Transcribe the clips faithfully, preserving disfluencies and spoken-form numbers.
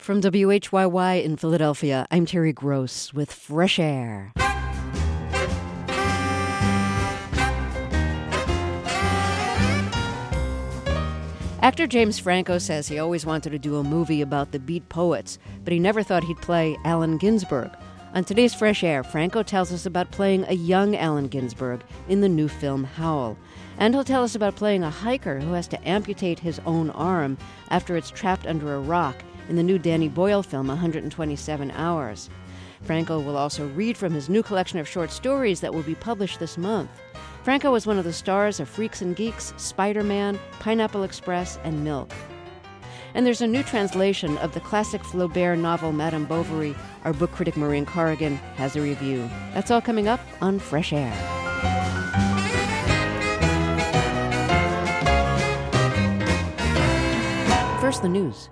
From W H Y Y in Philadelphia, I'm Terry Gross with Fresh Air. Actor James Franco says he always wanted to do a movie about the Beat Poets, but he never thought he'd play Allen Ginsberg. On today's Fresh Air, Franco tells us about playing a young Allen Ginsberg in the new film Howl. And he'll tell us about playing a hiker who has to amputate his own arm after it's trapped under a rock in the new Danny Boyle film one hundred twenty-seven hours. Franco will also read from his new collection of short stories that will be published this month. Franco was one of the stars of Freaks and Geeks, Spider-Man, Pineapple Express, and Milk. And there's a new translation of the classic Flaubert novel Madame Bovary. Our book critic Maureen Corrigan has a review. That's all coming up on Fresh Air. First, the news.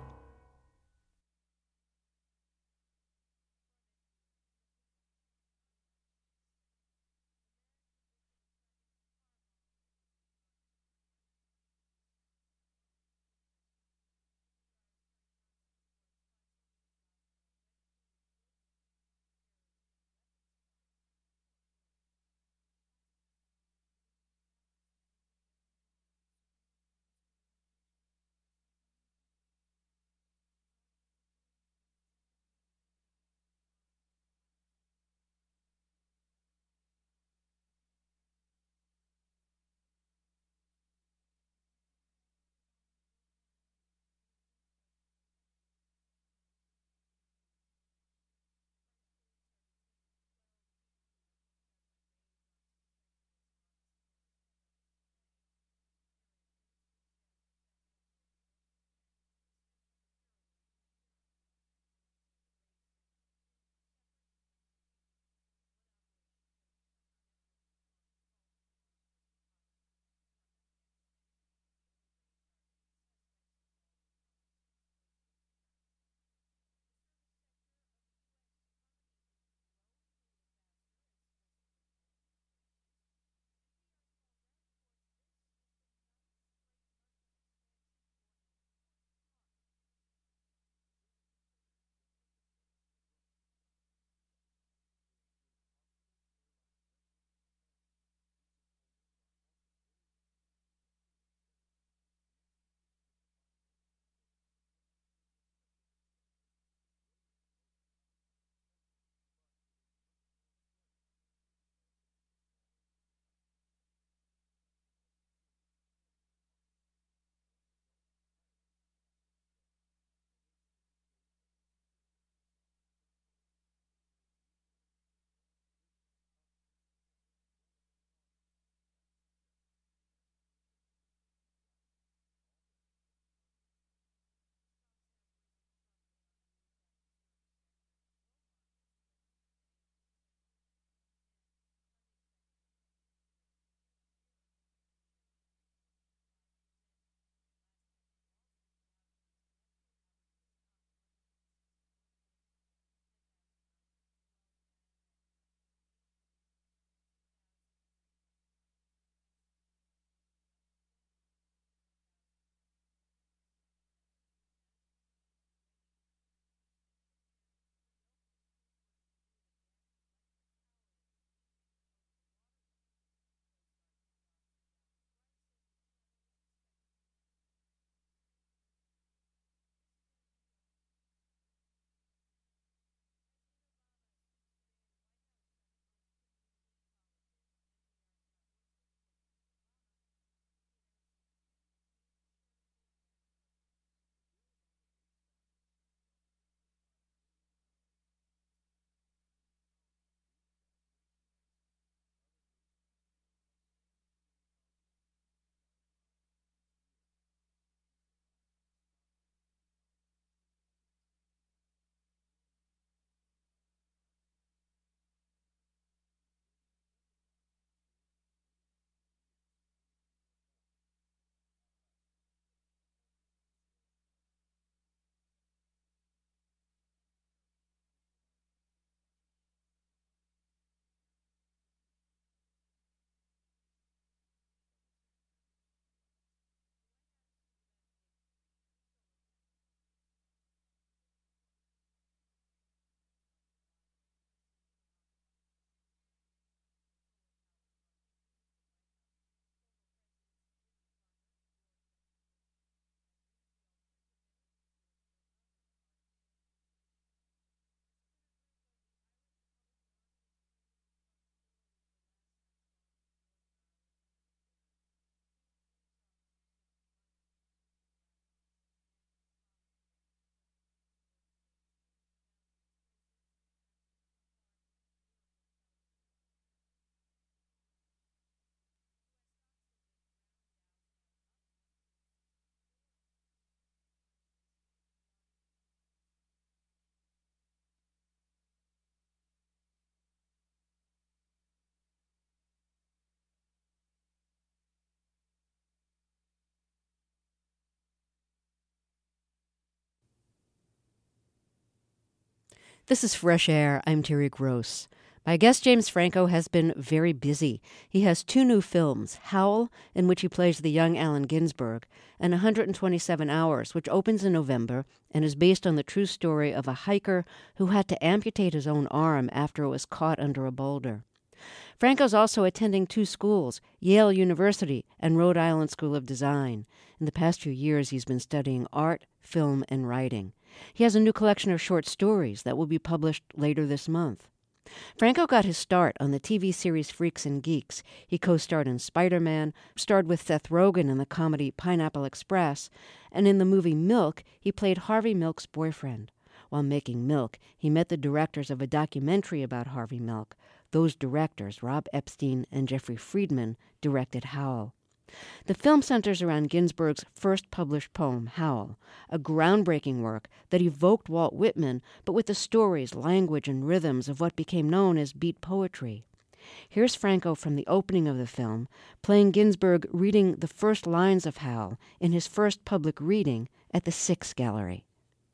This is Fresh Air. I'm Terry Gross. My guest James Franco has been very busy. He has two new films, Howl, in which he plays the young Allen Ginsberg, and one hundred twenty-seven hours, which opens in November and is based on the true story of a hiker who had to amputate his own arm after it was caught under a boulder. Franco's also attending two schools, Yale University and Rhode Island School of Design. In the past few years, he's been studying art, film, and writing. He has a new collection of short stories that will be published later this month. Franco got his start on the T V series Freaks and Geeks. He co-starred in Spider-Man, starred with Seth Rogen in the comedy Pineapple Express, and in the movie Milk, he played Harvey Milk's boyfriend. While making Milk, he met the directors of a documentary about Harvey Milk. Those directors, Rob Epstein and Jeffrey Friedman, directed Howl. The film centers around Ginsberg's first published poem, Howl, a groundbreaking work that evoked Walt Whitman, but with the stories, language, and rhythms of what became known as beat poetry. Here's Franco from the opening of the film, playing Ginsberg reading the first lines of Howl in his first public reading at the Six Gallery.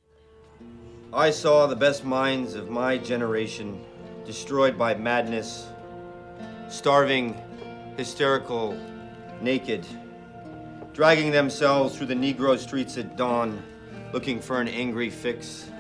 I saw the best minds of my generation destroyed by madness, starving, hysterical, naked, dragging themselves through the Negro streets at dawn, looking for an angry fix.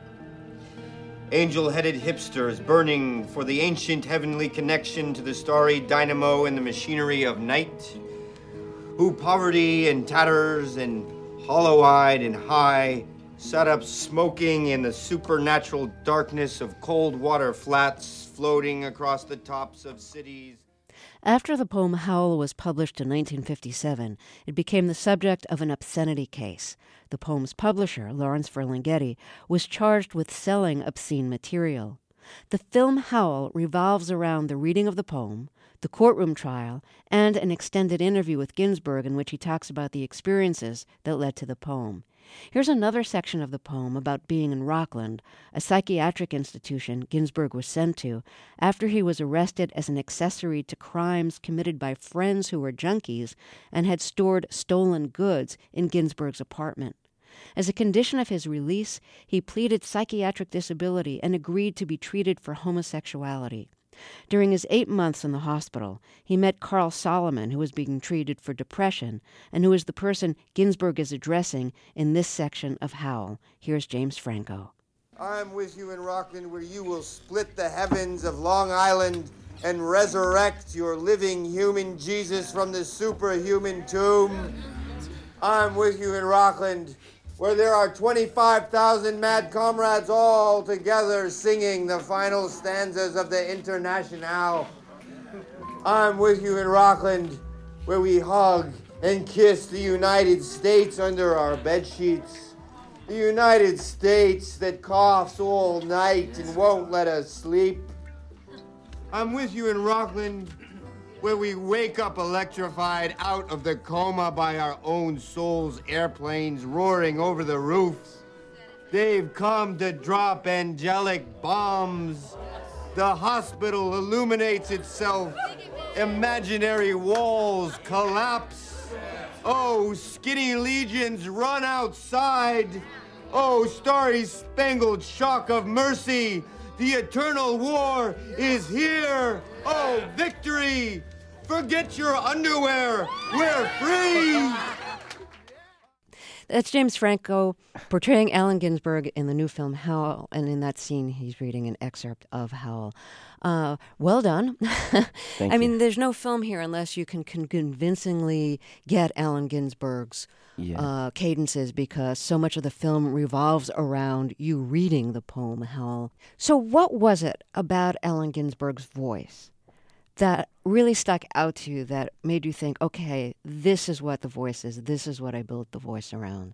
Angel-headed hipsters burning for the ancient heavenly connection to the starry dynamo and the machinery of night, who poverty and tatters and hollow-eyed and high sat up smoking in the supernatural darkness of cold water flats floating across the tops of cities. After the poem Howl was published in nineteen fifty-seven, it became the subject of an obscenity case. The poem's publisher, Lawrence Ferlinghetti, was charged with selling obscene material. The film Howl revolves around the reading of the poem, the courtroom trial, and an extended interview with Ginsberg in which he talks about the experiences that led to the poem. Here's another section of the poem about being in Rockland, a psychiatric institution Ginsberg was sent to after he was arrested as an accessory to crimes committed by friends who were junkies and had stored stolen goods in Ginsberg's apartment. As a condition of his release, he pleaded psychiatric disability and agreed to be treated for homosexuality. During his eight months in the hospital, he met Carl Solomon, who was being treated for depression, and who is the person Ginsberg is addressing in this section of Howl. Here's James Franco. I'm with you in Rockland, where you will split the heavens of Long Island and resurrect your living human Jesus from the superhuman tomb. I'm with you in Rockland, where there are twenty-five thousand mad comrades all together singing the final stanzas of the Internationale. I'm with you in Rockland, where we hug and kiss the United States under our bedsheets. The United States that coughs all night and won't let us sleep. I'm with you in Rockland, where we wake up electrified out of the coma by our own souls' airplanes roaring over the roofs. They've come to drop angelic bombs. The hospital illuminates itself. Imaginary walls collapse. Oh, skinny legions run outside. Oh, starry-spangled shock of mercy. The eternal war is here. Oh, victory! Forget your underwear. We're free. That's James Franco portraying Allen Ginsberg in the new film Howl, and in that scene he's reading an excerpt of Howl. Uh, well done. Thank I you. mean, there's no film here unless you can con- convincingly get Allen Ginsberg's Yeah. uh, cadences, because so much of the film revolves around you reading the poem Howl. So what was it about Allen Ginsberg's voice that really stuck out to you, that made you think, okay, this is what the voice is, this is what I built the voice around?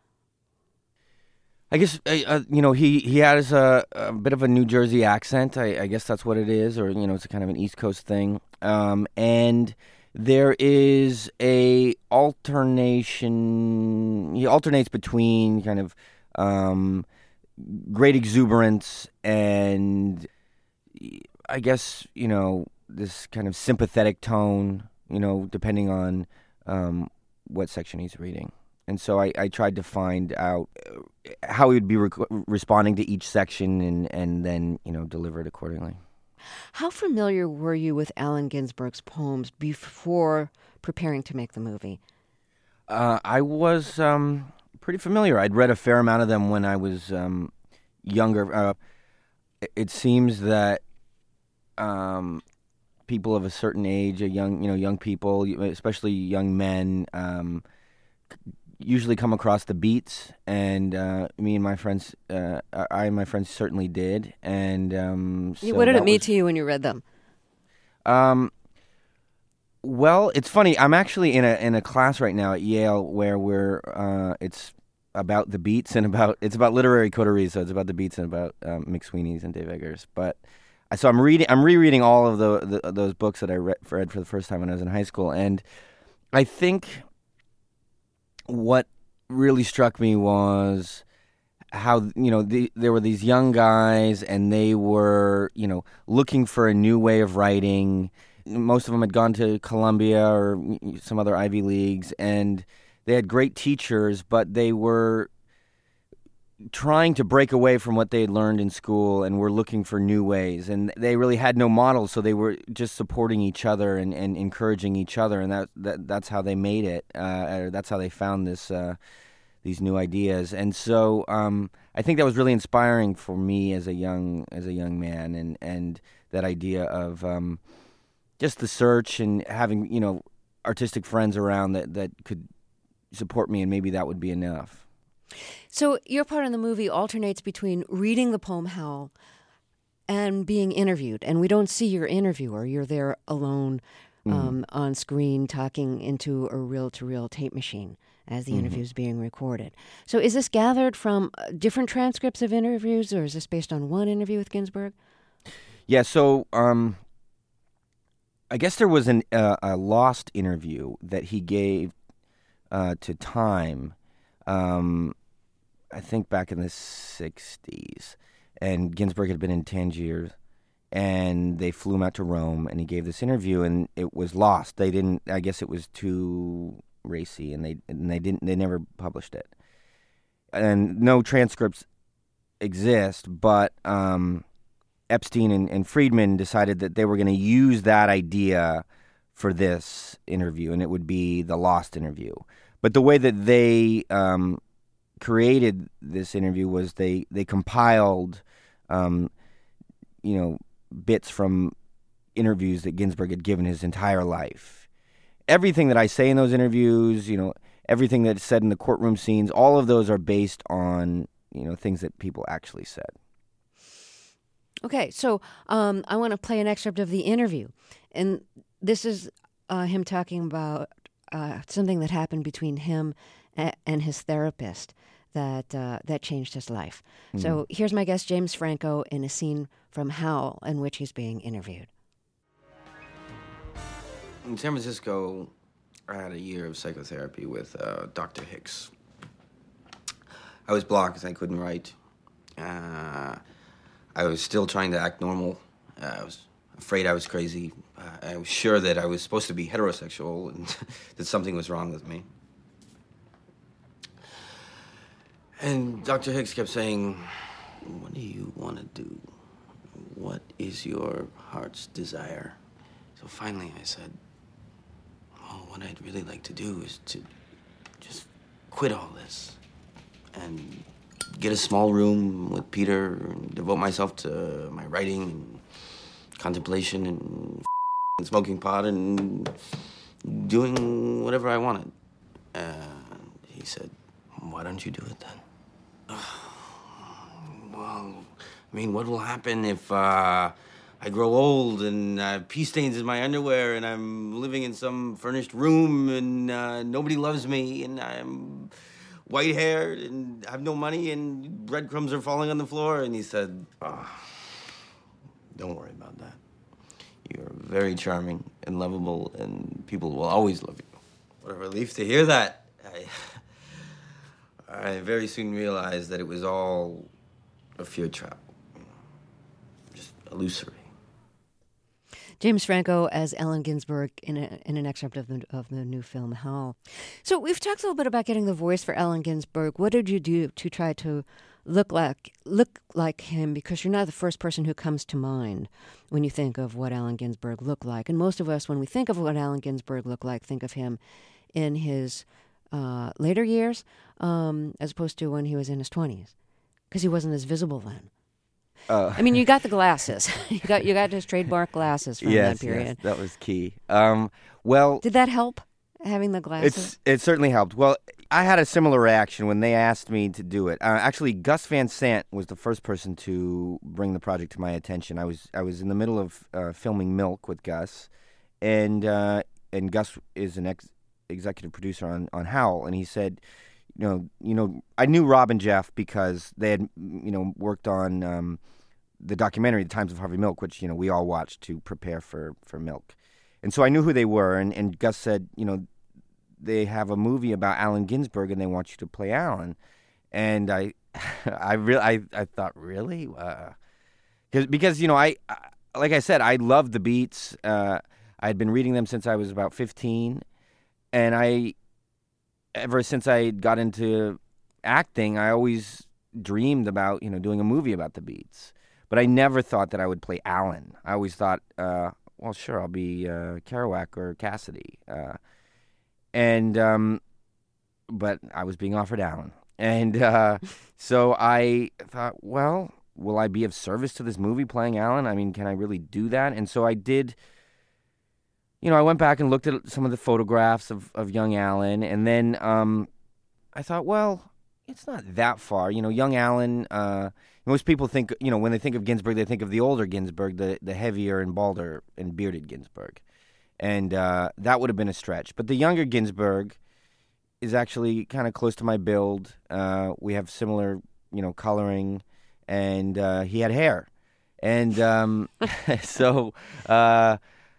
I guess, uh, uh, you know, he, he has a, a bit of a New Jersey accent. I, I guess that's what it is, or, you know, it's a kind of an East Coast thing. Um, and there is a alternation, he alternates between kind of um, great exuberance and, I guess, you know, this kind of sympathetic tone, you know, depending on um, what section he's reading. and so I, I tried to find out how he would be rec- responding to each section, and, and then you know deliver it accordingly. How familiar were you with Allen Ginsberg's poems before preparing to make the movie? Uh, I was um, pretty familiar. I'd read a fair amount of them when I was um, younger. Uh, it seems that um, people of a certain age, a young, you know, young people, especially young men, um, usually come across the beats, and uh, me and my friends, uh, I and my friends certainly did. And um, so what did it mean was, to you when you read them? Um, well, it's funny. I'm actually in a in a class right now at Yale where we're uh, it's about the Beats and about it's about literary coteries. So it's about the Beats and about um, McSweeney's and Dave Eggers. But so I'm reading, I'm rereading all of the, the those books that I read, read for the first time when I was in high school, and I think what really struck me was how you know the, there were these young guys, and they were you know looking for a new way of writing. Most of them had gone to Columbia or some other Ivy Leagues, and they had great teachers, but they were trying to break away from what they had learned in school and were looking for new ways. And they really had no models, so they were just supporting each other and, and encouraging each other, and that, that that's how they made it. Uh, or that's how they found this uh, these new ideas. And so um, I think that was really inspiring for me as a young as a young man, and, and that idea of um, just the search and having, you know, artistic friends around that, that could support me, and maybe that would be enough. So your part in the movie alternates between reading the poem Howl and being interviewed. And we don't see your interviewer. You're there alone um, mm-hmm. on screen talking into a reel-to-reel tape machine as the mm-hmm. interview is being recorded. So is this gathered from different transcripts of interviews, or is this based on one interview with Ginsberg? Yeah, so... Um I guess there was an, uh, a lost interview that he gave uh, to Time, um, I think back in the sixties, and Ginsberg had been in Tangier, and they flew him out to Rome, and he gave this interview, and it was lost. They didn't. I guess it was too racy, and they and they didn't. They never published it, and no transcripts exist, but. Um, Epstein and, and Friedman decided that they were going to use that idea for this interview, and it would be the lost interview. But the way that they um, created this interview was they they compiled, um, you know, bits from interviews that Ginsberg had given his entire life. Everything that I say in those interviews, you know, everything that's said in the courtroom scenes, all of those are based on, you know, things that people actually said. Okay, so um, I want to play an excerpt of the interview. And this is uh, him talking about uh, something that happened between him a- and his therapist that uh, that changed his life. Mm. So here's my guest, James Franco, in a scene from Howl in which he's being interviewed. In San Francisco, I had a year of psychotherapy with uh, Doctor Hicks. I was blocked because I couldn't write. Uh... I was still trying to act normal. Uh, I was afraid I was crazy. Uh, I was sure that I was supposed to be heterosexual and that something was wrong with me. And Doctor Hicks kept saying, "What do you want to do? What is your heart's desire?" So finally I said, "Oh, what I'd really like to do is to just quit all this and get a small room with Peter and devote myself to my writing and contemplation and, and smoking pot and doing whatever I wanted." And he said, "Why don't you do it then?" Well, I mean, what will happen if uh, I grow old and uh, pee stains in my underwear and I'm living in some furnished room and uh, nobody loves me and I'm white-haired and have no money and breadcrumbs are falling on the floor?" And he said, "Oh, don't worry about that. You're very charming and lovable and people will always love you." What a relief to hear that. I, I very soon realized that it was all a fear trap. Just illusory. James Franco as Allen Ginsberg in, a, in an excerpt of the, of the new film, Howl. So we've talked a little bit about getting the voice for Allen Ginsberg. What did you do to try to look like look like him? Because you're not the first person who comes to mind when you think of what Allen Ginsberg looked like. And most of us, when we think of what Allen Ginsberg looked like, think of him in his uh, later years um, as opposed to when he was in his twenties, because he wasn't as visible then. Uh, I mean, you got the glasses. you got you got his trademark glasses from yes, that period. Yes, that was key. Um, well, did that help, having the glasses? It's it certainly helped. Well, I had a similar reaction when they asked me to do it. Uh, actually, Gus Van Sant was the first person to bring the project to my attention. I was I was in the middle of uh, filming Milk with Gus, and uh, and Gus is an ex- executive producer on on Howl, and he said, you know, you know, I knew Rob and Jeff because they had, you know, worked on um, the documentary, The Times of Harvey Milk, which, you know, we all watched to prepare for, for Milk. And so I knew who they were, and, and Gus said, you know, they have a movie about Allen Ginsberg, and they want you to play Allen. And I, I really, I, I thought, really, uh, because because you know, I, I, like I said, I loved the Beats. Uh, I had been reading them since I was about fifteen, and I. Ever since I got into acting, I always dreamed about, you know, doing a movie about the Beats. But I never thought that I would play Allen. I always thought, uh, well, sure, I'll be uh, Kerouac or Cassidy. Uh, and, um, but I was being offered Allen. And uh, so I thought, well, will I be of service to this movie playing Allen? I mean, can I really do that? And so I did. You know, I went back and looked at some of the photographs of, of young Allen, and then um, I thought, well, it's not that far. You know, young Allen, uh, most people think, you know, when they think of Ginsberg, they think of the older Ginsberg, the, the heavier and balder and bearded Ginsberg. And uh, that would have been a stretch. But the younger Ginsberg is actually kind of close to my build. Uh, we have similar, you know, coloring, and uh, he had hair. And um, so... Uh,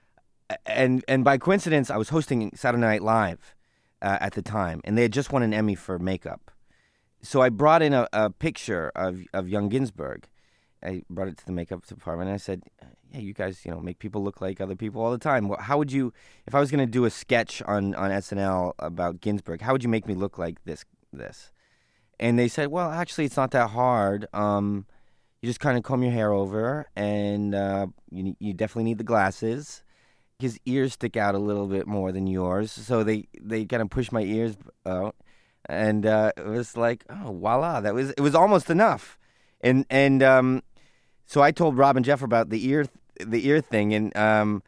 And and by coincidence, I was hosting Saturday Night Live uh, at the time, and they had just won an Emmy for makeup. So I brought in a, a picture of, of young Ginsberg. I brought it to the makeup department, and I said, "Yeah, you guys, you know, make people look like other people all the time. How would you, if I was going to do a sketch on, on S N L about Ginsberg, how would you make me look like this this?" And they said, "Well, actually, it's not that hard. Um, you just kind of comb your hair over, and uh, you you definitely need the glasses." His ears stick out a little bit more than yours, so they, they kind of push my ears out, and uh, it was like, oh, voila! That was it was almost enough, and and um, so I told Rob and Jeff about the ear the ear thing, and um,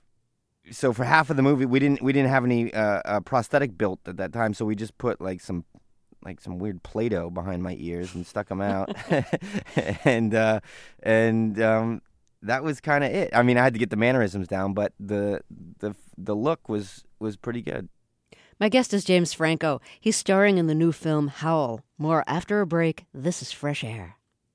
so for half of the movie we didn't we didn't have any uh, uh, prosthetic built at that time, so we just put like some like some weird Play-Doh behind my ears and stuck them out, and uh, and. Um, That was kind of it. I mean, I had to get the mannerisms down, but the the the look was was pretty good. My guest is James Franco. He's starring in the new film Howl. More after a break. This is Fresh Air.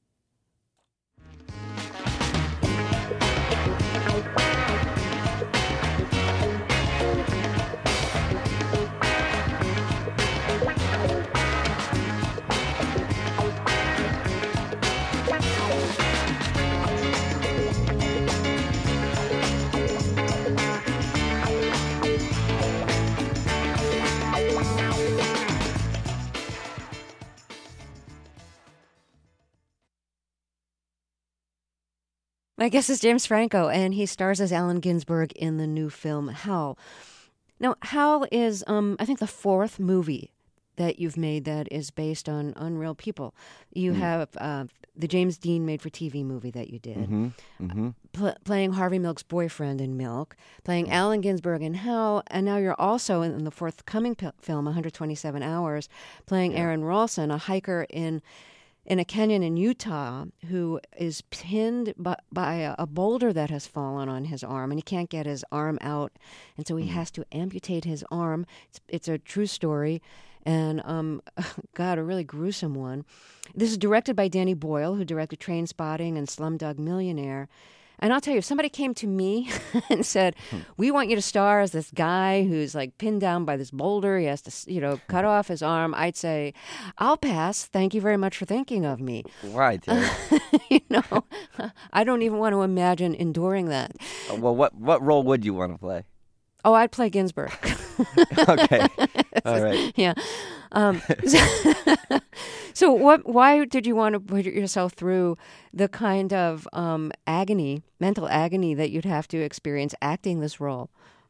My guest is James Franco, and he stars as Allen Ginsberg in the new film Howl. Now, Howl is, um, I think, the fourth movie that you've made that is based on, on real people. You mm. have uh, the James Dean made-for-T V movie that you did, mm-hmm. Mm-hmm. Pl- playing Harvey Milk's boyfriend in Milk, playing mm. Allen Ginsberg in Howl, and now you're also in, in the forthcoming p- film, one hundred twenty-seven hours, playing yeah. Aaron Ralston, a hiker in... in a canyon in Utah who is pinned by, by a, a boulder that has fallen on his arm, and he can't get his arm out, and so he mm. has to amputate his arm. It's, it's a true story, and, um, God, a really gruesome one. This is directed by Danny Boyle, who directed Trainspotting and Slumdog Millionaire, And I'll tell you, if somebody came to me and said, we want you to star as this guy who's like pinned down by this boulder, he has to, you know, cut off his arm, I'd say, I'll pass. Thank you very much for thinking of me. Why, Terry? You know, I don't even want to imagine enduring that. Uh, well, what what role would you want to play? Oh, I'd play Ginsburg. Okay. All right. Yeah. Um, so, so what? Why did you want to put yourself through the kind of um, agony, mental agony that you'd have to experience acting this role?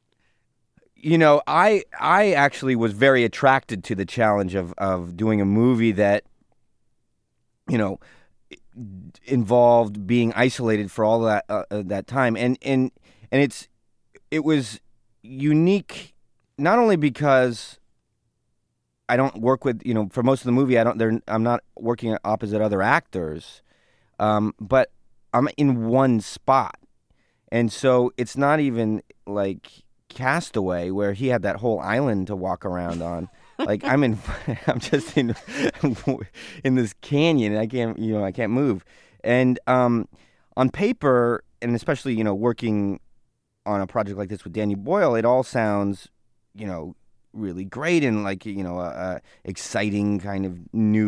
You know, I I actually was very attracted to the challenge of, of doing a movie that, you know, involved being isolated for all that uh, that time, and and and it's it was unique, not only because I don't work with, you know, for most of the movie, I don't. They're, I'm not working opposite other actors, um, but I'm in one spot, and so it's not even like Castaway where he had that whole island to walk around on. Like I'm in, I'm just in in this canyon, and I can't, you know, I can't move. And um, on paper, and especially, you know, working on a project like this with Danny Boyle, it all sounds, you know, really great and like, you know, a, a exciting kind of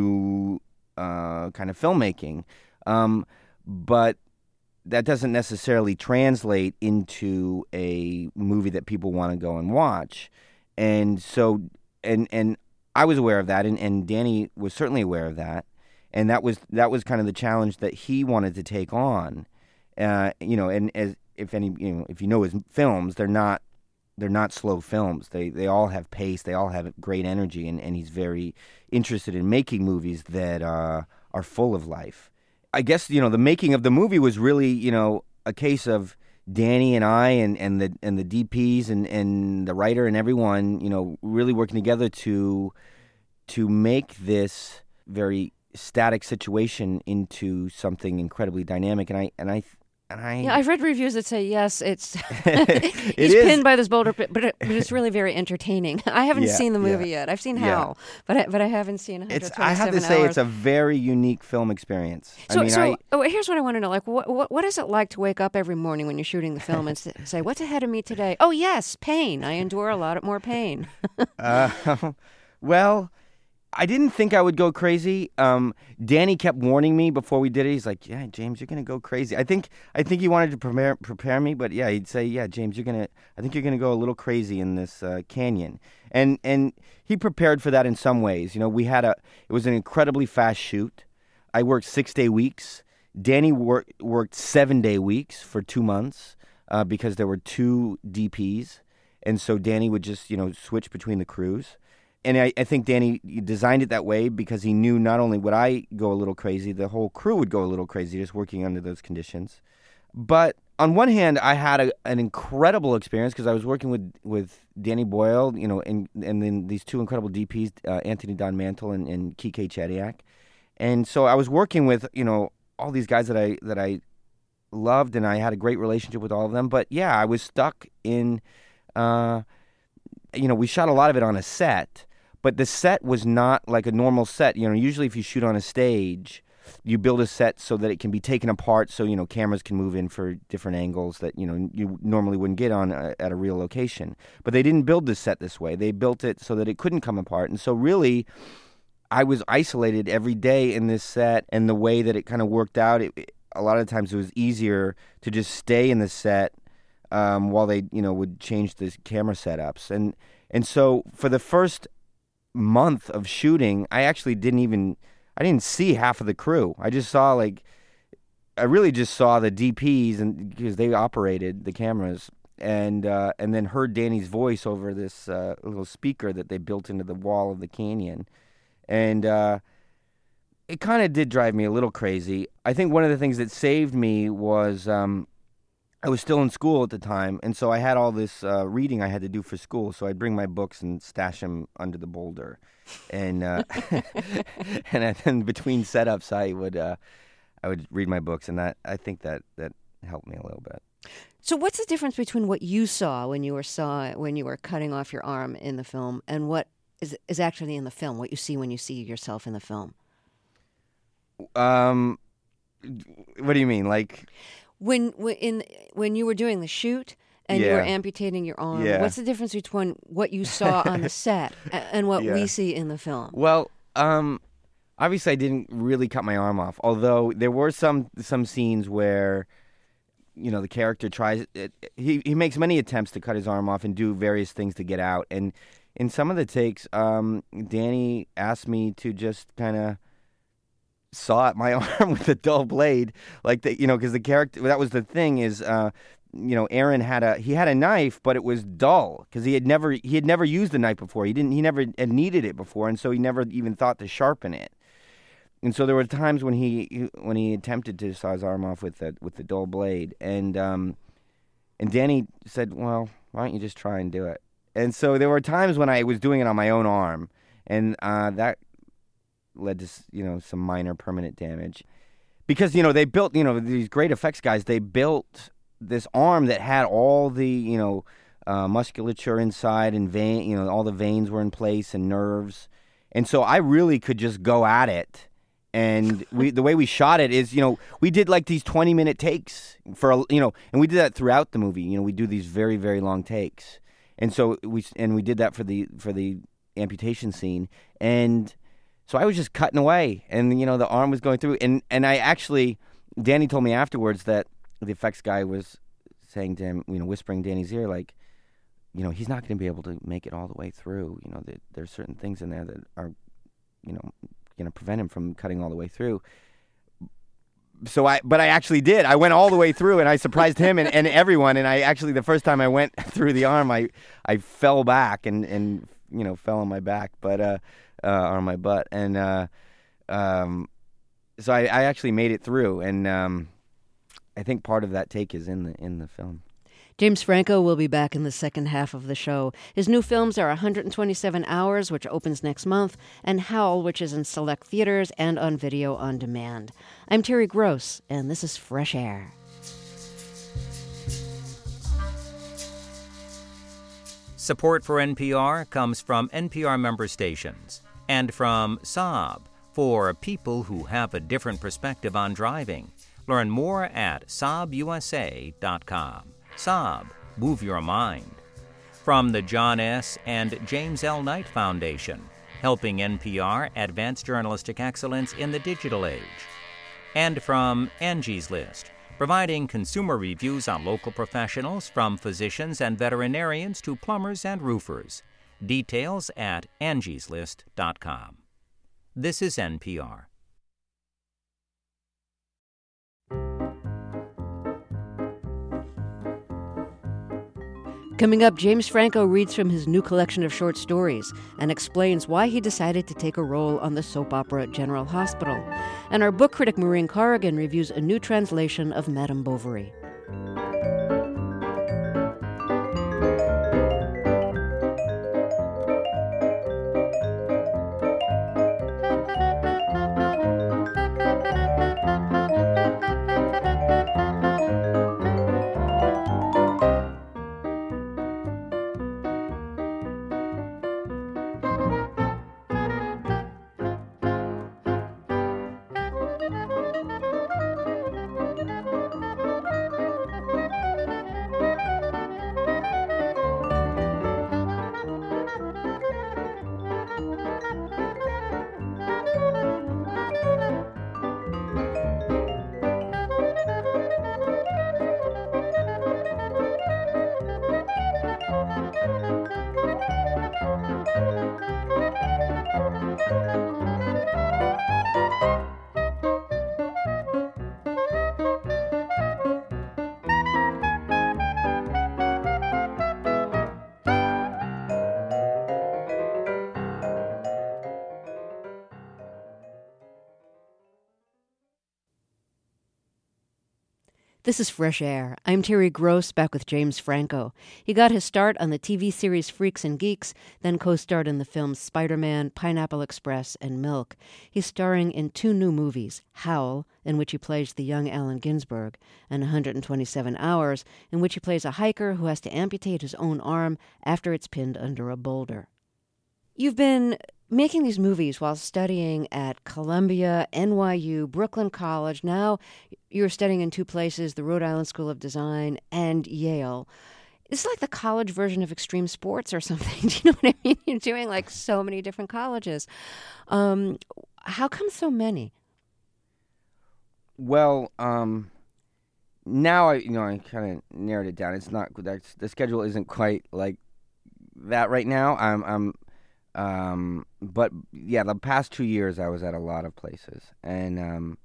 new uh, kind of filmmaking. Um, but that doesn't necessarily translate into a movie that people want to go and watch. And so, and and I was aware of that, and, and Danny was certainly aware of that. And that was that was kind of the challenge that he wanted to take on. Uh, you know, and as if any, you know, if you know his films, they're not they're not slow films. They they all have pace. They all have great energy, and, and he's very interested in making movies that uh, are full of life. I guess, you know, the making of the movie was really, you know, a case of Danny and I and, and the and the D Ps and, and the writer and everyone, you know, really working together to to make this very static situation into something incredibly dynamic. And I and I and I Yeah, I've read reviews that say yes, it's it he's is. pinned by this boulder, but but, it, but it's really very entertaining. I haven't Yeah, seen the movie yeah. yet. I've seen Yeah. Howl, but I, but I haven't seen one It's. twenty-seven I have to say, hours. it's a very unique film experience. So, I mean, so I, oh, here's what I want to know: like, what, what what is it like to wake up every morning when you're shooting the film and s- say, "What's ahead of me today?" Oh, yes, pain. I endure a lot more pain. Uh, well, I didn't think I would go crazy. Um, Danny kept warning me before we did it. He's like, "Yeah, James, you're gonna go crazy." I think I think he wanted to prepare prepare me, but yeah, he'd say, "Yeah, James, you're gonna. I think you're gonna go a little crazy in this uh, canyon." And and he prepared for that in some ways. You know, we had a. It was an incredibly fast shoot. I worked six day weeks. Danny worked worked seven day weeks for two months uh, because there were two D Ps, and so Danny would just, you know, switch between the crews. And I, I think Danny designed it that way because he knew not only would I go a little crazy, the whole crew would go a little crazy just working under those conditions. But on one hand, I had a, an incredible experience because I was working with, with Danny Boyle, you know, and and then these two incredible D Ps, uh, Anthony Don Mantle and, and Kike Chediak. And so I was working with, you know, all these guys that I that I loved, and I had a great relationship with all of them. But yeah, I was stuck in, uh, you know, we shot a lot of it on a set. But the set was not like a normal set. You know, usually if you shoot on a stage, you build a set so that it can be taken apart so, you know, cameras can move in for different angles that, you know, you normally wouldn't get on a, at a real location. But they didn't build the set this way. They built it so that it couldn't come apart. And so really, I was isolated every day in this set, and the way that it kind of worked out, it, it, a lot of times it was easier to just stay in the set um, while they, you know, would change the camera setups. And, and so for the first month of shooting, I actually didn't even I didn't see half of the crew. I just saw like I really just saw the D Ps, and because they operated the cameras, and uh, and then heard Danny's voice over this uh, little speaker that they built into the wall of the canyon, and uh, it kind of did drive me a little crazy. I think one of the things that saved me was um, I was still in school at the time, and so I had all this uh, reading I had to do for school. So I'd bring my books and stash them under the boulder, and uh, and then between setups, I would uh, I would read my books, and that I think that that helped me a little bit. So, what's the difference between what you saw when you were saw when you were cutting off your arm in the film, and what is is actually in the film? What you see when you see yourself in the film? Um, what do you mean, like? When when in when you were doing the shoot and you were Yeah. amputating your arm, Yeah. what's the difference between what you saw on the set a- and what Yeah. we see in the film? Well, um, obviously I didn't really cut my arm off, although there were some some scenes where, you know, the character tries. It, he he makes many attempts to cut his arm off and do various things to get out. And in some of the takes, um, Danny asked me to just kind of saw at my arm with a dull blade, like the, you know, because the character, that was the thing is, uh, you know, Aaron had a he had a knife, but it was dull because he had never he had never used the knife before. He didn't he never had needed it before, and so he never even thought to sharpen it. And so there were times when he when he attempted to saw his arm off with the with the dull blade, and um, and Danny said, "Well, why don't you just try and do it?" And so there were times when I was doing it on my own arm, and uh, that led to, you know, some minor permanent damage, because, you know, they built, you know, these great effects guys, they built this arm that had all the, you know, uh, musculature inside and vein, you know, all the veins were in place and nerves, and so I really could just go at it. And we, the way we shot it is, you know, we did like these twenty minute takes for, a- you know, and we did that throughout the movie. You know, we do these very, very long takes, and so we and we did that for the for the amputation scene, and so I was just cutting away, and, you know, the arm was going through, and and I actually, Danny told me afterwards that the effects guy was saying to him, you know, whispering in Danny's ear, like, you know, he's not going to be able to make it all the way through. You know, that there's certain things in there that are, you know, going to prevent him from cutting all the way through. So I, but I actually did. I went all the way through, and I surprised him and, and everyone. And I actually, the first time I went through the arm, I, I fell back and, and you know, fell on my back, but uh, uh, on my butt, and uh, um, so I, I actually made it through, and um, I think part of that take is in the in the film. James Franco will be back in the second half of the show. His new films are one hundred twenty-seven hours, which opens next month, and Howl, which is in select theaters and on video on demand. I'm Terry Gross, and this is Fresh Air. Support for N P R comes from N P R member stations and from Saab, for people who have a different perspective on driving. Learn more at saab u s a dot com. Saab, move your mind. From the John S. and James L. Knight Foundation, helping N P R advance journalistic excellence in the digital age. And from Angie's List, providing consumer reviews on local professionals, from physicians and veterinarians to plumbers and roofers. Details at angies list dot com. This is N P R. Coming up, James Franco reads from his new collection of short stories and explains why he decided to take a role on the soap opera General Hospital. And our book critic Maureen Corrigan reviews a new translation of Madame Bovary. This is Fresh Air. I'm Terry Gross, back with James Franco. He got his start on the T V series Freaks and Geeks, then co-starred in the films Spider-Man, Pineapple Express, and Milk. He's starring in two new movies, Howl, in which he plays the young Allen Ginsberg, and one hundred twenty-seven hours, in which he plays a hiker who has to amputate his own arm after it's pinned under a boulder. You've been making these movies while studying at Columbia, N Y U, Brooklyn College. Now you're studying in two places, the Rhode Island School of Design and Yale. It's like the college version of extreme sports or something. Do you know what I mean? You're doing like so many different colleges. Um, how come so many? Well, um, now I, you know, I kind of narrowed it down. It's not that's, the schedule isn't quite like that right now. I'm, I'm, um, but yeah, the past two years I was at a lot of places, and um,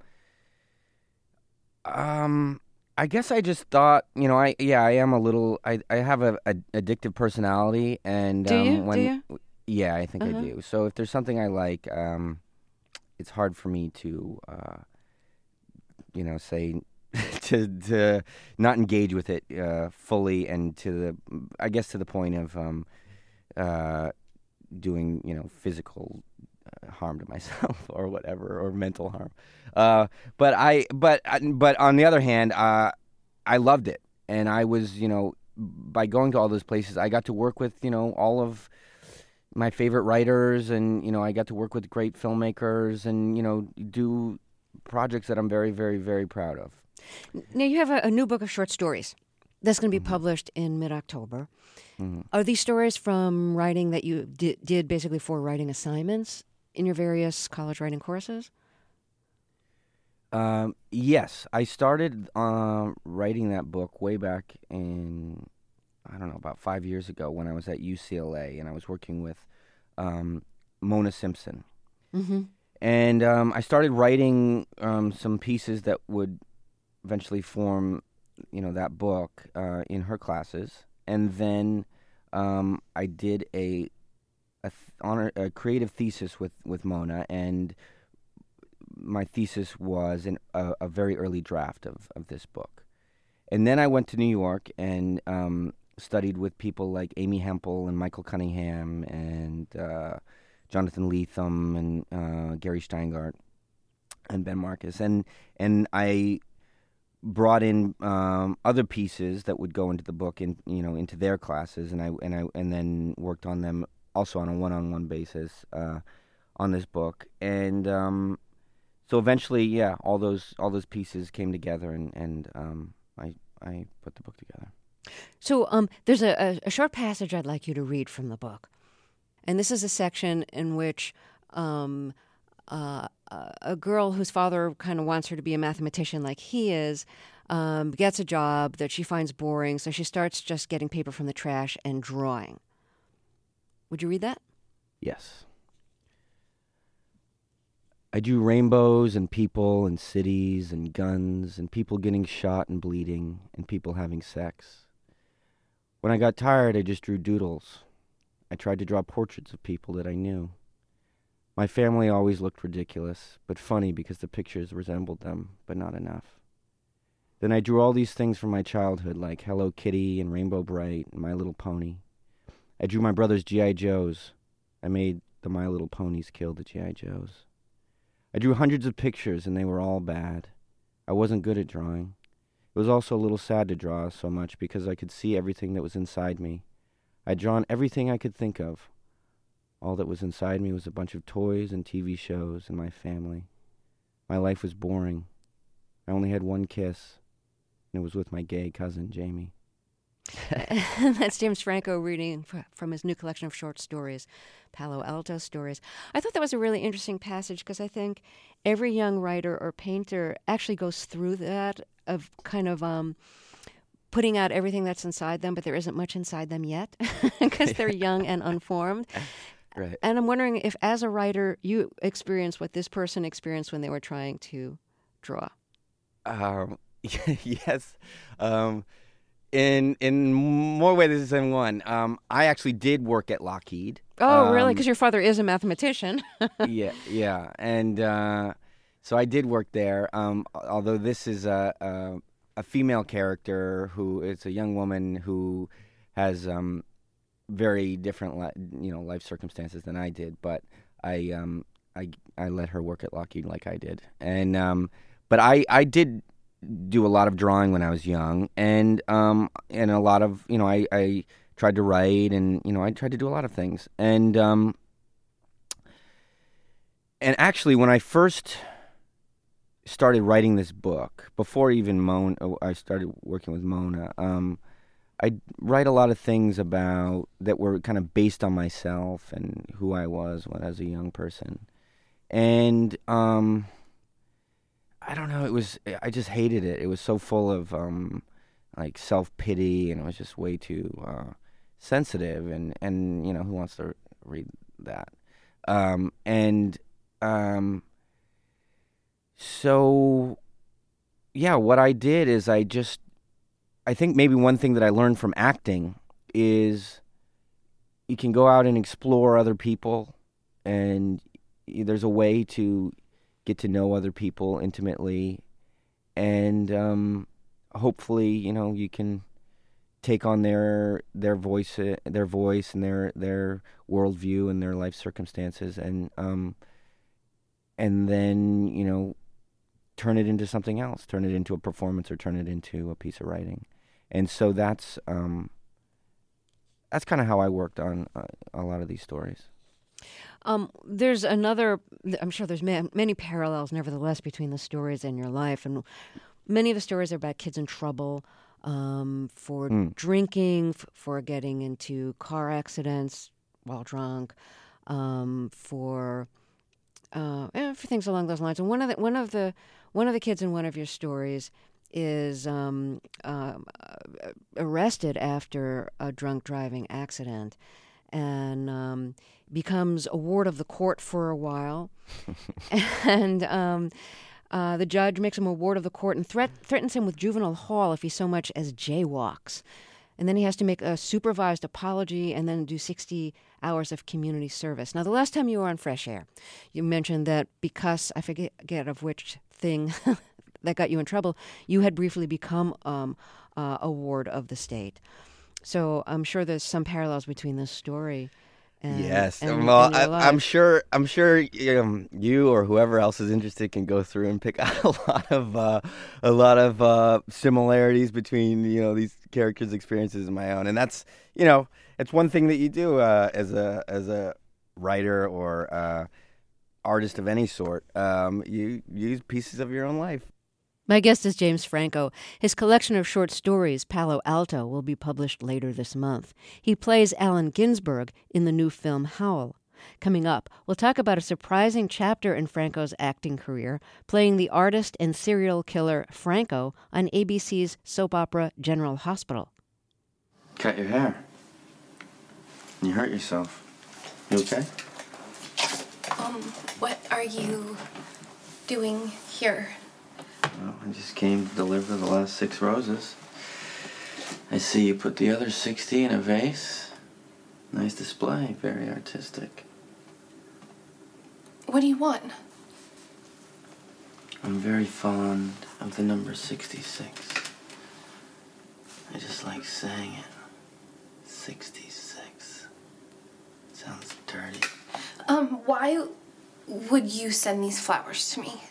um, I guess I just thought, you know, I yeah, I am a little, I, I have a, a addictive personality, and do um, you? when, do you? Yeah, I think Uh-huh. I do. So if there's something I like, um, it's hard for me to. Uh, you know, say to to not engage with it uh, fully, and to the, I guess, to the point of um, uh, doing, you know, physical uh, harm to myself or whatever, or mental harm. Uh, but I, but but on the other hand, uh, I loved it, and I was, you know, by going to all those places, I got to work with, you know, all of my favorite writers, and you know, I got to work with great filmmakers, and you know, do projects that I'm very, very, very proud of. Now, you have a, a new book of short stories that's going to be Mm-hmm. published in mid-October. Mm-hmm. Are these stories from writing that you di- did basically for writing assignments in your various college writing courses? Um, yes, I started um, writing that book way back in, I don't know, about five years ago when I was at U C L A, and I was working with um, Mona Simpson. Mm-hmm. And um, I started writing um, some pieces that would eventually form, you know, that book uh, in her classes. And then um, I did a a, th- honor, a creative thesis with, with Mona, and my thesis was in a, a very early draft of, of this book. And then I went to New York and um, studied with people like Amy Hempel and Michael Cunningham and uh, Jonathan Lethem and uh, Gary Steingart and Ben Marcus, and and I brought in um, other pieces that would go into the book, in you know into their classes, and I and I and then worked on them also on a one-on-one basis uh, on this book, and um, so eventually, yeah, all those all those pieces came together, and and um, I I put the book together. So um, there's a, a, a short passage I'd like you to read from the book. And this is a section in which um, uh, a girl whose father kind of wants her to be a mathematician like he is um, gets a job that she finds boring, so she starts just getting paper from the trash and drawing. Would you read that? Yes. I drew rainbows and people and cities and guns and people getting shot and bleeding and people having sex. When I got tired, I just drew doodles. I tried to draw portraits of people that I knew. My family always looked ridiculous, but funny because the pictures resembled them, but not enough. Then I drew all these things from my childhood, like Hello Kitty and Rainbow Bright and My Little Pony. I drew my brother's G I Joes. I made the My Little Ponies kill the G I Joes. I drew hundreds of pictures, and they were all bad. I wasn't good at drawing. It was also a little sad to draw so much because I could see everything that was inside me. I'd drawn everything I could think of. All that was inside me was a bunch of toys and T V shows and my family. My life was boring. I only had one kiss, and it was with my gay cousin, Jamie. That's James Franco reading fr- from his new collection of short stories, Palo Alto Stories. I thought that was a really interesting passage because I think every young writer or painter actually goes through that of kind of um, putting out everything that's inside them, but there isn't much inside them yet because they're young and unformed. Right. And I'm wondering if, as a writer, you experience what this person experienced when they were trying to draw. Um, yes. Um, in in more ways than one. Um, I actually did work at Lockheed. Oh, really? Um, Because your father is a mathematician. yeah, yeah, and uh, so I did work there. Um, although this is a, a a female character who is a young woman who has um, very different, li- you know, life circumstances than I did. But I um, I I let her work at Lockheed like I did, and um, but I I did do a lot of drawing when I was young, and um, and a lot of you know I, I tried to write, and you know I tried to do a lot of things, and um, and actually, when I first started writing this book, before even Mona, I started working with Mona, um, I'd write a lot of things about that were kind of based on myself and who I was when I was a young person. And um, I don't know, it was, I just hated it. It was so full of um, like self-pity, and it was just way too uh, sensitive. And, and, you know, who wants to read that? Um, and um, so, yeah, what I did is I just, I think maybe one thing that I learned from acting is you can go out and explore other people, and there's a way to get to know other people intimately, and um, hopefully, you know, you can take on their their voice, their voice, and their their worldview and their life circumstances, and um, and then, you know, turn it into something else, turn it into a performance, or turn it into a piece of writing. And so that's um, that's kind of how I worked on uh, a lot of these stories. Um, there's another, I'm sure there's ma- many parallels, nevertheless, between the stories and your life. And many of the stories are about kids in trouble, um, for mm. drinking, f- for getting into car accidents while drunk, um, for uh, eh, for things along those lines. And one of the one of the one of the kids in one of your stories is um, uh, arrested after a drunk driving accident, and um, becomes a ward of the court for a while. and um, uh, the judge makes him a ward of the court and threat- threatens him with juvenile hall if he so much as jaywalks. And then he has to make a supervised apology and then do sixty hours of community service. Now, the last time you were on Fresh Air, you mentioned that because, I forget, forget of which thing that got you in trouble, you had briefly become um, uh, a ward of the state. So I'm sure there's some parallels between this story and yes. and, well, and your I, I'm life. sure. I'm sure um, you or whoever else is interested can go through and pick out a lot of uh, a lot of uh, similarities between, you know, these characters' experiences and my own. And that's, you know, it's one thing that you do uh, as a as a writer or uh, artist of any sort. Um, you use pieces of your own life. My guest is James Franco. His collection of short stories, Palo Alto, will be published later this month. He plays Allen Ginsberg in the new film Howl. Coming up, we'll talk about a surprising chapter in Franco's acting career, playing the artist and serial killer Franco on A B C's soap opera General Hospital. Cut your hair. You hurt yourself. You okay? Um, what are you doing here? Well, I just came to deliver the last six roses. I see you put the other sixty in a vase. Nice display, very artistic. What do you want? I'm very fond of the number sixty-six. I just like saying it. sixty-six. Sounds dirty. Um, why would you send these flowers to me?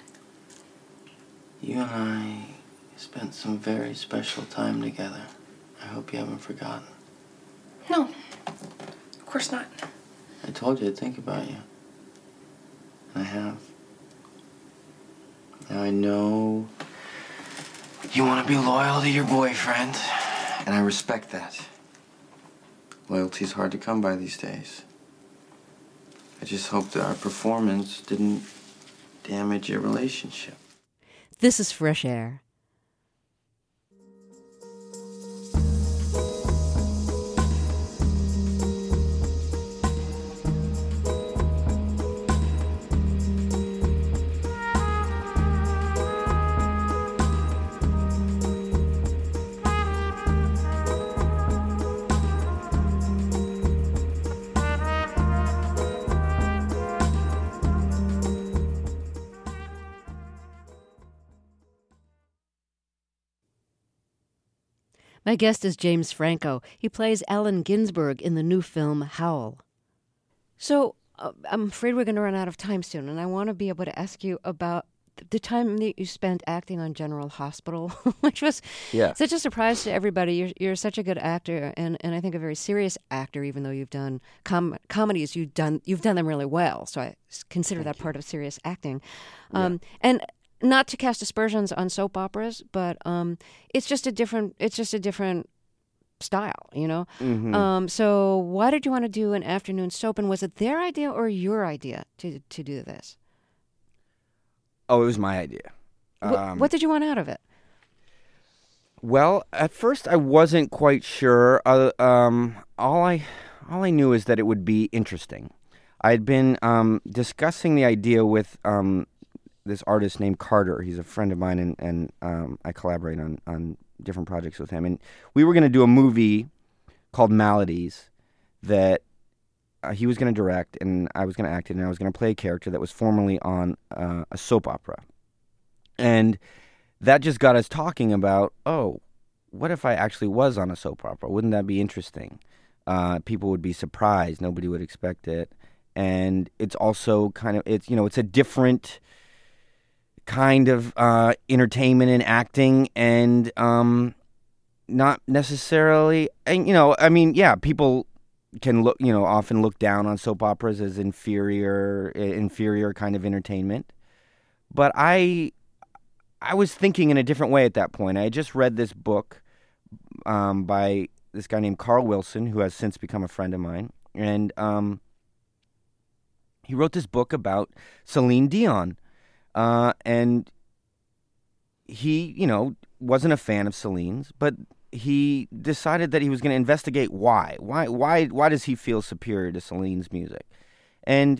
You and I spent some very special time together. I hope you haven't forgotten. No, of course not. I told you to think about you. And I have. Now I know you want to be loyal to your boyfriend, and I respect that. Loyalty's hard to come by these days. I just hope that our performance didn't damage your relationship. This is Fresh Air. My guest is James Franco. He plays Allen Ginsberg in the new film Howl. So uh, I'm afraid we're going to run out of time soon, and I want to be able to ask you about the time that you spent acting on General Hospital, which was Yeah. such a surprise to everybody. You're you're such a good actor, and, and I think a very serious actor. Even though you've done com- comedies, you've done you've done them really well. So I consider Thank that you. part of serious acting. Um, And not to cast aspersions on soap operas, but um, it's just a different. It's just a different style, you know. Mhm. Um, so why did you want to do an afternoon soap? And was it their idea or your idea to to do this? Oh, it was my idea. Wh- Um, what did you want out of it? Well, at first I wasn't quite sure. Uh, um, all I all I knew is that it would be interesting. I had been um, discussing the idea with um, this artist named Carter. He's a friend of mine, and, and um, I collaborate on, on different projects with him. And we were going to do a movie called Maladies that uh, he was going to direct, and I was going to act it, and I was going to play a character that was formerly on uh, a soap opera. And that just got us talking about, oh, what if I actually was on a soap opera? Wouldn't that be interesting? Uh, people would be surprised. Nobody would expect it. And it's also kind of, it's, you know, it's a different kind of uh, entertainment and acting, and um, not necessarily, and, you know, I mean, yeah, people can look, you know, often look down on soap operas as inferior, inferior kind of entertainment. But I, I was thinking in a different way at that point. I had just read this book um, by this guy named Carl Wilson, who has since become a friend of mine. And um, he wrote this book about Celine Dion. Uh, and he, you know, wasn't a fan of Celine's, but he decided that he was going to investigate why. Why, why, why does he feel superior to Celine's music? And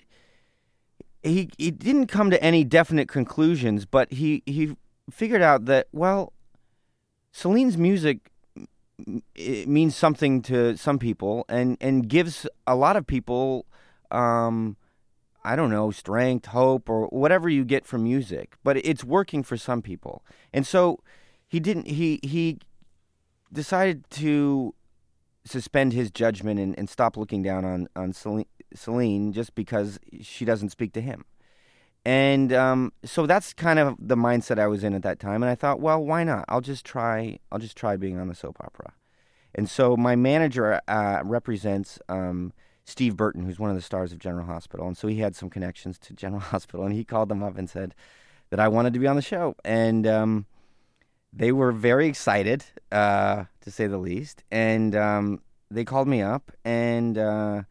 he he didn't come to any definite conclusions, but he, he figured out that, well, Celine's music it means something to some people, and, and gives a lot of people, um, I don't know, strength, hope, or whatever you get from music. But it's working for some people, and so he didn't. He he decided to suspend his judgment and, and stop looking down on on Celine, Celine just because she doesn't speak to him. And um, so that's kind of the mindset I was in at that time. And I thought, well, why not? I'll just try. I'll just try being on the soap opera. And so my manager uh, represents um, Steve Burton, who's one of the stars of General Hospital. And so he had some connections to General Hospital, and he called them up and said that I wanted to be on the show. And um, they were very excited, uh, to say the least. And um, they called me up, and uh,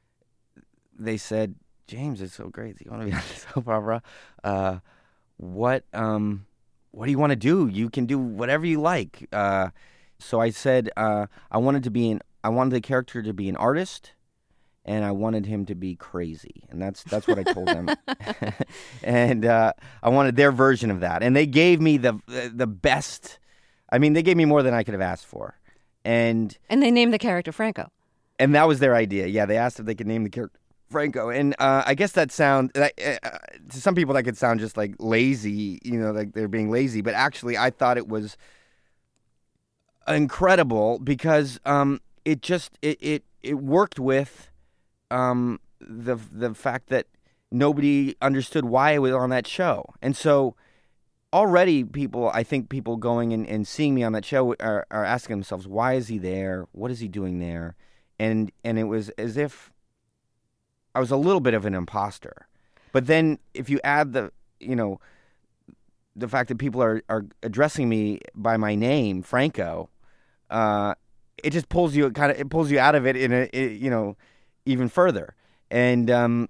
they said, James, it's so great that you want to be on the soap opera. Uh, what um, what do you want to do? You can do whatever you like. Uh, so I said uh, I wanted to be an I wanted the character to be an artist, and I wanted him to be crazy, and that's that's what I told them. And uh, I wanted their version of that, and they gave me the the best. I mean, they gave me more than I could have asked for, and And they named the character Franco. and that was their idea. Yeah, they asked if they could name the character Franco, and uh, I guess that sound uh, uh, to some people that could sound just like lazy, you know, like they're being lazy. But actually, I thought it was incredible because um, it just it, it it worked with um, the the fact that nobody understood why I was on that show, and so already people, I think people going and, and seeing me on that show are, are asking themselves, why is he there? What is he doing there? And and it was as if I was a little bit of an imposter. But then if you add the, you know, the fact that people are, are addressing me by my name, Franco, uh, it just pulls you kind of, it pulls you out of it in a, it, you know, even further. And, um,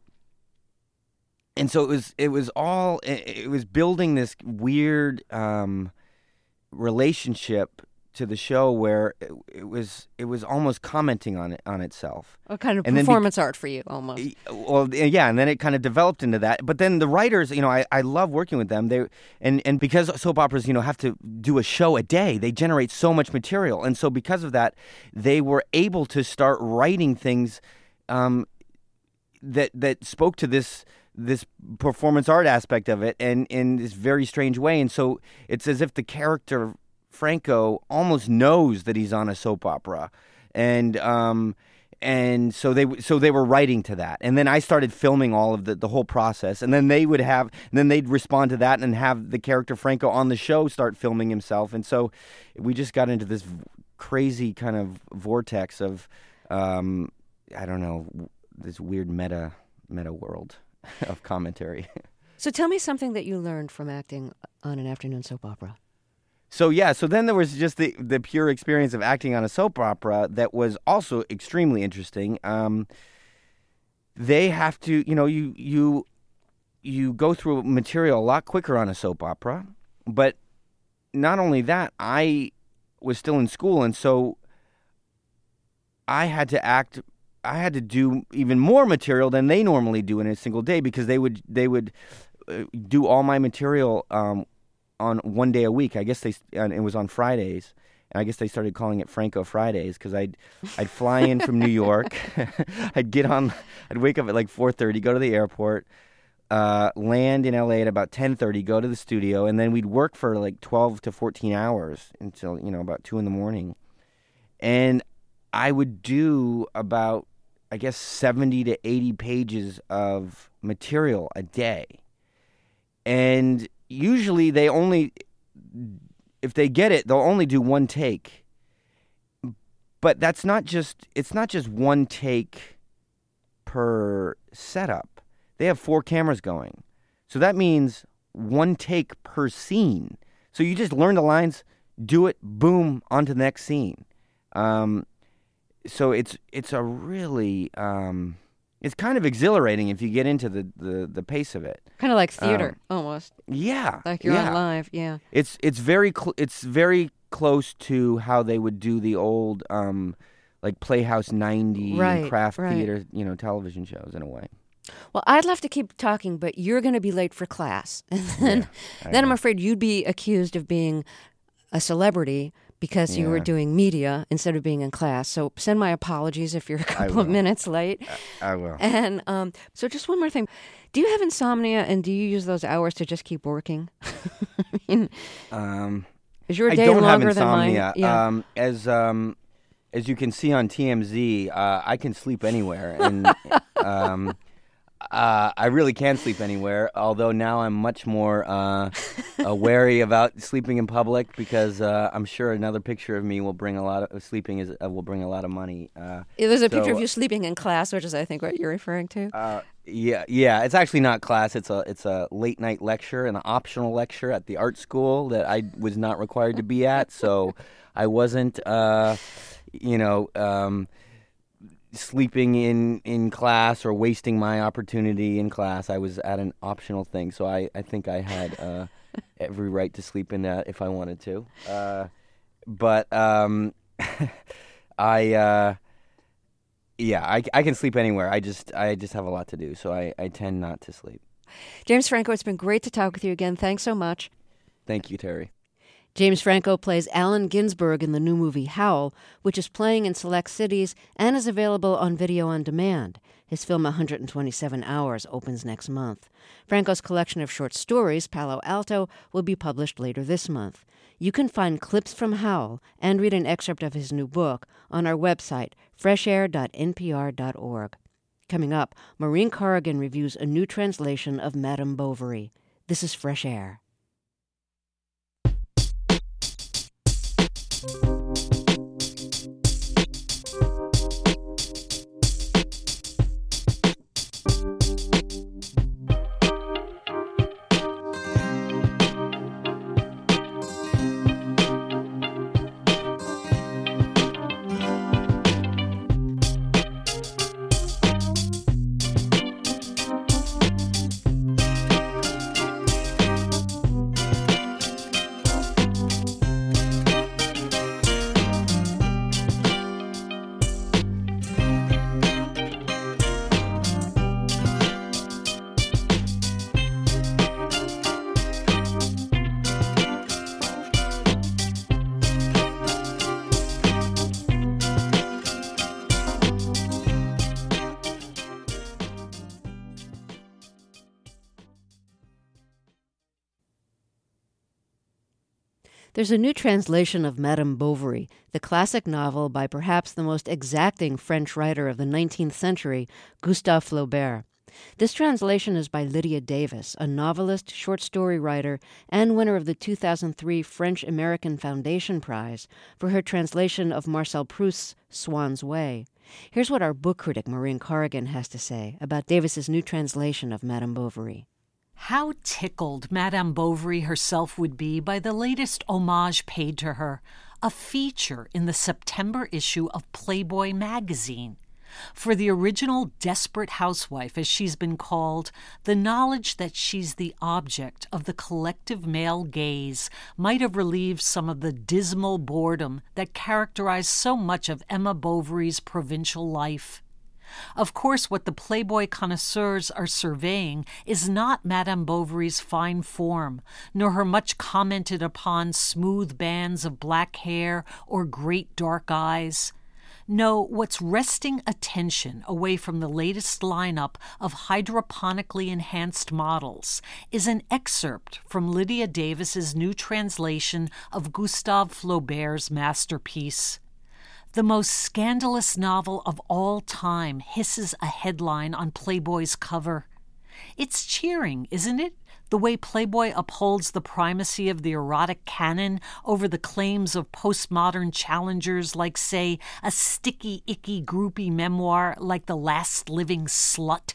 and so it was, it was all, it, it was building this weird, um, relationship to the show where it, it was it was almost commenting on it on itself. A kind of And then performance art for you, almost. Well, yeah, and then it kind of developed into that. But then the writers, you know, I, I love working with them. They and and because soap operas, you know, have to do a show a day, they generate so much material, and so because of that, they were able to start writing things um, that that spoke to this this performance art aspect of it, and in this very strange way. And so it's as if the character Franco almost knows that he's on a soap opera, and um, and so they so they were writing to that, and then I started filming all of the, the whole process, and then they would have, and then they'd respond to that and have the character Franco on the show start filming himself, and so we just got into this crazy kind of vortex of, um, I don't know, this weird meta meta world of commentary. So tell me something that you learned from acting on an afternoon soap opera. So yeah, so then there was just the, the pure experience of acting on a soap opera that was also extremely interesting. Um, they have to, you know, you you you go through material a lot quicker on a soap opera, but not only that, I was still in school, and so I had to act. I had to do even more material than they normally do in a single day, because they would they would uh, do all my material Um, on one day a week. I guess they, and it was on Fridays, and I guess they started calling it Franco Fridays, because I'd I'd fly in from New York, I'd get on, I'd wake up at like four thirty, go to the airport, uh, land in L A at about ten thirty, go to the studio, and then we'd work for like twelve to fourteen hours until, you know, about two in the morning, and I would do about, I guess, seventy to eighty pages of material a day, and usually they only, if they get it, they'll only do one take. But that's not just, it's not just one take per setup. They have four cameras going. So that means one take per scene. So you just learn the lines, do it, boom, on to the next scene. Um, so it's it's a really... Um, It's kind of exhilarating if you get into the, the, the pace of it. Kind of like theater, Um, almost. Yeah, Like you're yeah. on live, yeah. It's it's very cl- it's very close to how they would do the old um, like Playhouse ninety Right, and craft right. theater, you know, television shows in a way. Well, I'd love to keep talking, but you're going to be late for class. And then, I then I'm know. afraid you'd be accused of being a celebrity because you were Yeah. doing media instead of being in class. So send my apologies if you're a couple of will. minutes late. I will. And um, so just one more thing. Do you have insomnia, and do you use those hours to just keep working? I mean, Um, is your I day don't have longer than mine? insomnia. Yeah. Um, as um, as you can see on T M Z, uh, I can sleep anywhere, and um, uh, I really can sleep anywhere. Although now I'm much more uh, uh, wary about sleeping in public, because uh, I'm sure another picture of me will bring a lot of sleeping is uh, will bring a lot of money. Uh, There's a picture so- of you sleeping in class, which is, I think, what you're referring to. Uh, yeah, yeah. It's actually not class. It's a it's a late night lecture, an optional lecture at the art school that I was not required to be at. So I wasn't, uh, you know, um, sleeping in, in class or wasting my opportunity in class. I was at an optional thing. So I, I think I had uh, every right to sleep in that if I wanted to. Uh, but um, I. Uh, Yeah, I, I can sleep anywhere. I just I just have a lot to do, so I, I tend not to sleep. James Franco, it's been great to talk with you again. Thanks so much. Thank you, Terry. James Franco plays Allen Ginsberg in the new movie Howl, which is playing in select cities and is available on video on demand. His film one hundred twenty-seven hours opens next month. Franco's collection of short stories, Palo Alto, will be published later this month. You can find clips from Howl and read an excerpt of his new book on our website, fresh air dot n p r dot org. Coming up, Maureen Corrigan reviews a new translation of Madame Bovary. This is Fresh Air. There's a new translation of Madame Bovary, the classic novel by perhaps the most exacting French writer of the nineteenth century, Gustave Flaubert. This translation is by Lydia Davis, a novelist, short story writer, and winner of the two thousand three French-American Foundation Prize for her translation of Marcel Proust's Swann's Way. Here's what our book critic Maureen Corrigan has to say about Davis's new translation of Madame Bovary. How tickled Madame Bovary herself would be by the latest homage paid to her, a feature in the September issue of Playboy magazine. For the original desperate housewife, as she's been called, the knowledge that she's the object of the collective male gaze might have relieved some of the dismal boredom that characterized so much of Emma Bovary's provincial life. Of course, what the Playboy connoisseurs are surveying is not Madame Bovary's fine form, nor her much commented upon smooth bands of black hair or great dark eyes. No, what's wresting attention away from the latest lineup of hydroponically enhanced models is an excerpt from Lydia Davis's new translation of Gustave Flaubert's masterpiece. The most scandalous novel of all time hisses a headline on Playboy's cover. It's cheering, isn't it? The way Playboy upholds the primacy of the erotic canon over the claims of postmodern challengers like, say, a sticky, icky, groupie memoir like The Last Living Slut.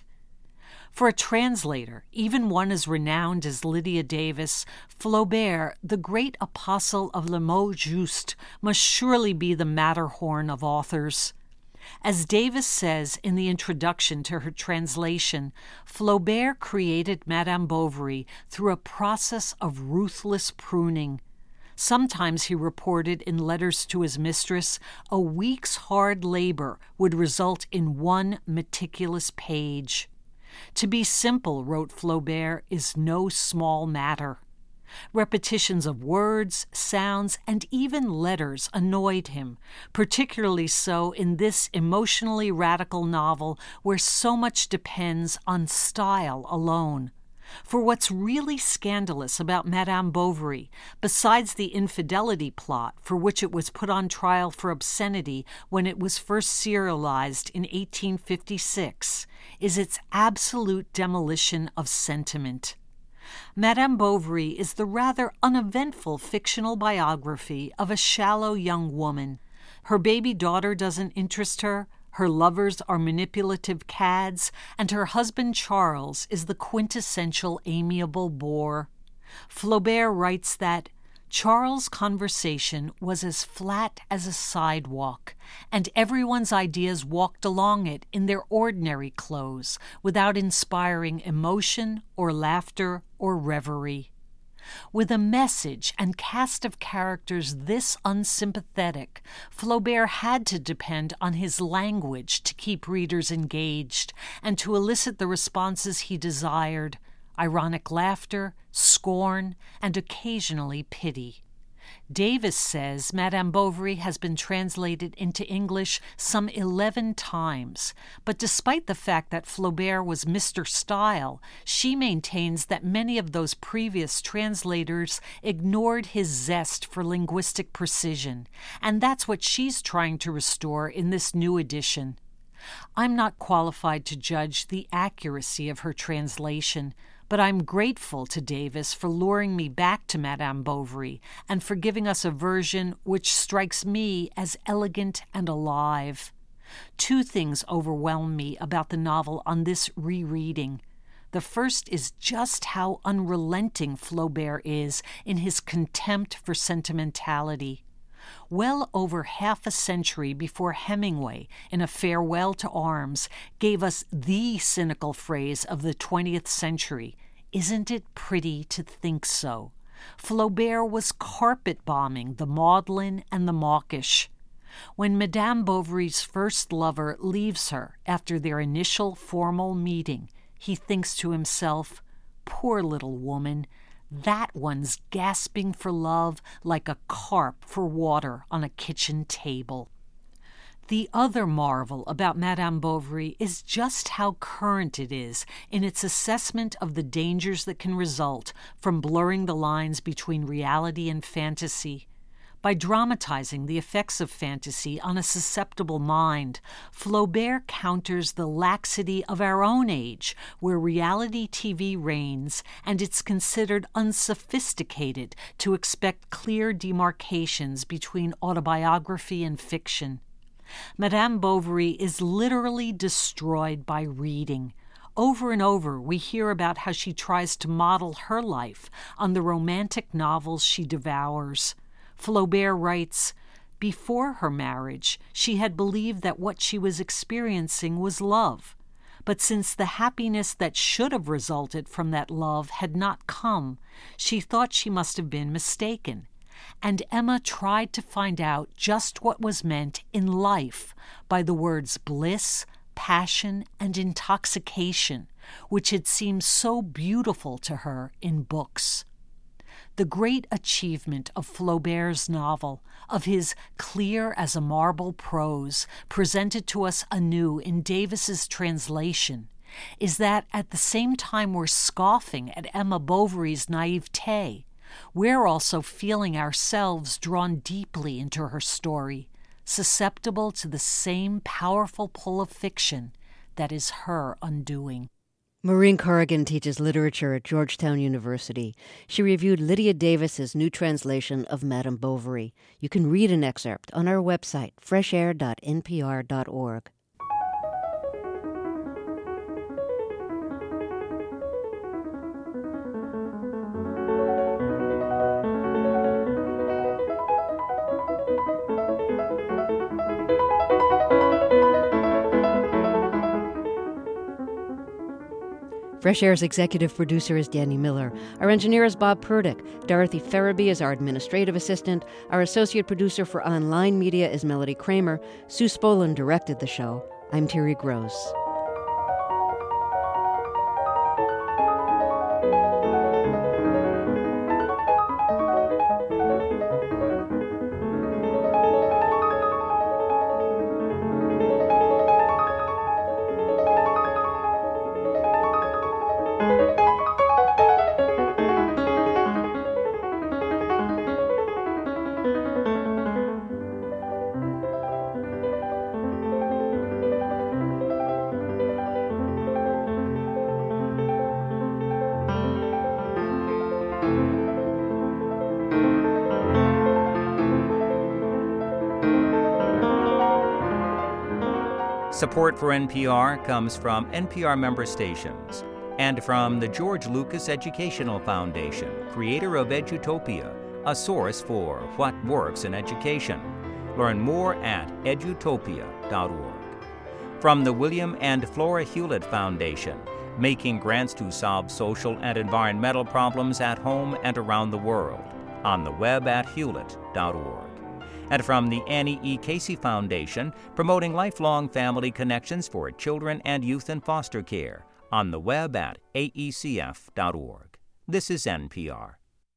For a translator, even one as renowned as Lydia Davis, Flaubert, the great apostle of le mot juste, must surely be the Matterhorn of authors. As Davis says in the introduction to her translation, Flaubert created Madame Bovary through a process of ruthless pruning. Sometimes, he reported in letters to his mistress, a week's hard labor would result in one meticulous page. To be simple, wrote Flaubert, is no small matter. Repetitions of words, sounds, and even letters annoyed him, particularly so in this emotionally radical novel where so much depends on style alone. For what's really scandalous about Madame Bovary, besides the infidelity plot for which it was put on trial for obscenity when it was first serialized in eighteen fifty-six, is its absolute demolition of sentiment. Madame Bovary is the rather uneventful fictional biography of a shallow young woman. Her baby daughter doesn't interest her, her lovers are manipulative cads, and her husband Charles is the quintessential amiable bore. Flaubert writes that Charles' conversation was as flat as a sidewalk, and everyone's ideas walked along it in their ordinary clothes, without inspiring emotion or laughter or reverie. With a message and cast of characters this unsympathetic, Flaubert had to depend on his language to keep readers engaged and to elicit the responses he desired: ironic laughter, scorn, and occasionally pity. Davis says Madame Bovary has been translated into English some eleven times, but despite the fact that Flaubert was Mister Style, she maintains that many of those previous translators ignored his zest for linguistic precision, and that's what she's trying to restore in this new edition. I'm not qualified to judge the accuracy of her translation, but I'm grateful to Davis for luring me back to Madame Bovary and for giving us a version which strikes me as elegant and alive. Two things overwhelm me about the novel on this rereading. The first is just how unrelenting Flaubert is in his contempt for sentimentality. Well over half a century before Hemingway, in A Farewell to Arms, gave us the cynical phrase of the twentieth century, "Isn't it pretty to think so?" Flaubert was carpet-bombing the maudlin and the mawkish. When Madame Bovary's first lover leaves her after their initial formal meeting, he thinks to himself, "Poor little woman, that one's gasping for love like a carp for water on a kitchen table." The other marvel about Madame Bovary is just how current it is in its assessment of the dangers that can result from blurring the lines between reality and fantasy. By dramatizing the effects of fantasy on a susceptible mind, Flaubert counters the laxity of our own age, where reality T V reigns and it's considered unsophisticated to expect clear demarcations between autobiography and fiction. Madame Bovary is literally destroyed by reading. Over and over, we hear about how she tries to model her life on the romantic novels she devours. Flaubert writes, "Before her marriage, she had believed that what she was experiencing was love. But since the happiness that should have resulted from that love had not come, she thought she must have been mistaken. And Emma tried to find out just what was meant in life by the words bliss, passion, and intoxication, which had seemed so beautiful to her in books." The great achievement of Flaubert's novel, of his clear-as-a-marble prose, presented to us anew in Davis's translation, is that at the same time we're scoffing at Emma Bovary's naivete, we're also feeling ourselves drawn deeply into her story, susceptible to the same powerful pull of fiction that is her undoing. Maureen Corrigan teaches literature at Georgetown University. She reviewed Lydia Davis's new translation of Madame Bovary. You can read an excerpt on our website, fresh air dot n p r dot org. Fresh Air's executive producer is Danny Miller. Our engineer is Bob Purdick. Dorothy Ferraby is our administrative assistant. Our associate producer for online media is Melody Kramer. Sue Spolin directed the show. I'm Terry Gross. Support for N P R comes from N P R member stations and from the George Lucas Educational Foundation, creator of Edutopia, a source for what works in education. Learn more at edutopia dot org. From the William and Flora Hewlett Foundation, making grants to solve social and environmental problems at home and around the world, on the web at hewlett dot org. And from the Annie E. Casey Foundation, promoting lifelong family connections for children and youth in foster care, on the web at a e c f dot org. This is N P R.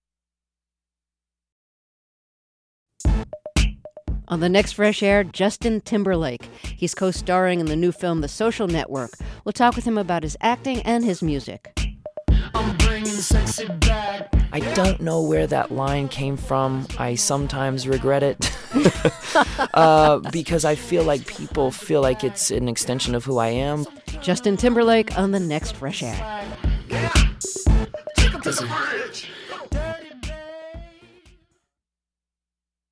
On the next Fresh Air, Justin Timberlake. He's co-starring in the new film The Social Network. We'll talk with him about his acting and his music. I'm bringing sexy back. I don't know where that line came from. I sometimes regret it uh, because I feel like people feel like it's an extension of who I am. Justin Timberlake on the next Fresh Air. Yeah. Take 'em to the